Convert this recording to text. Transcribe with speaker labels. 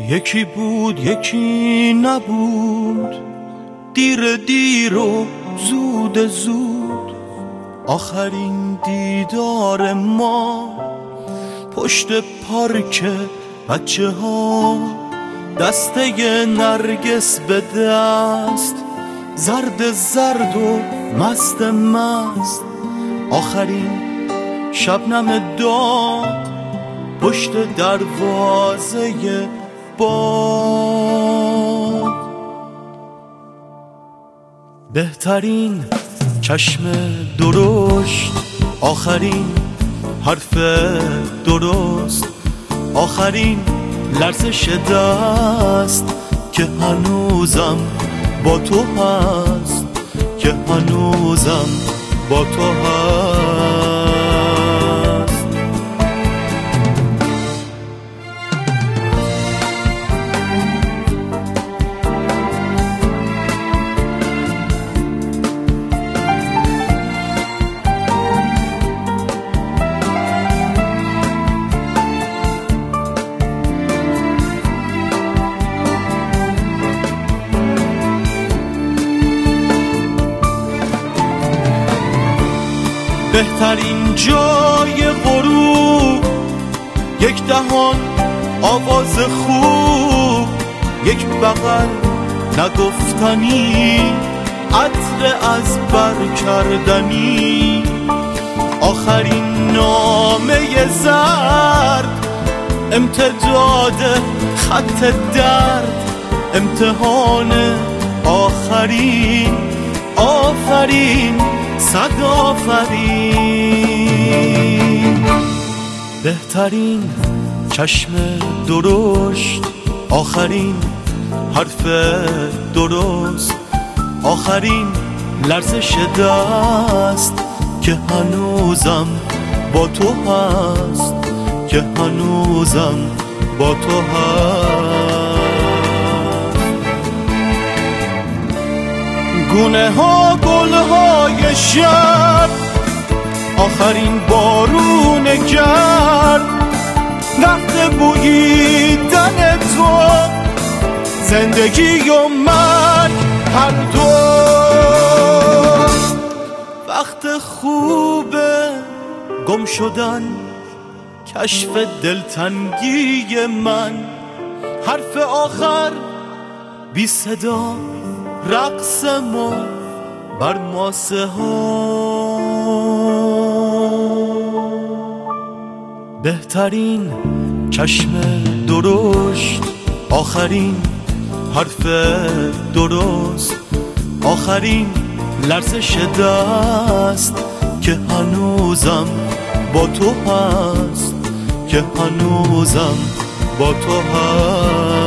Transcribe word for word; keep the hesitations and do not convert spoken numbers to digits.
Speaker 1: یکی بود یکی نبود، دیر دیر و زود زود، آخرین دیدار ما پشت پارک بچه ها، دسته نرگس به دست، زرد زرد و مست مست، آخرین شبنم داغ پشت دروازه باغ. بهترین چشم درشت، آخرین حرف درست، آخرین لرزش دست که هنوزم با تو هست، که هنوزم با تو هست. بهترین جای غروب، یک دهان آواز خوب، یک بغل نگفتنی، عطر از بر کردنی، آخرین نامه زرد، امتداد خط درد، امتحان آخرین، آفرین صد آفرین. بهترین چشم درشت، آخرین حرف درست، آخرین لرزش دست که هنوزم با تو هست، که هنوزم با تو هست. گونه ها گل های شب، آخرین بارون گرد، وقت بوییدن تو، زندگی و مرگ هر دو. وقت خوبه گم شدن، کشف دلتنگی من، حرف آخر بی صدا، رقص ما بر ماسه ها. بهترین چشم درشت، آخرین حرف درست، آخرین لرزش دست که هنوزم با تو هست، که هنوزم با تو هست.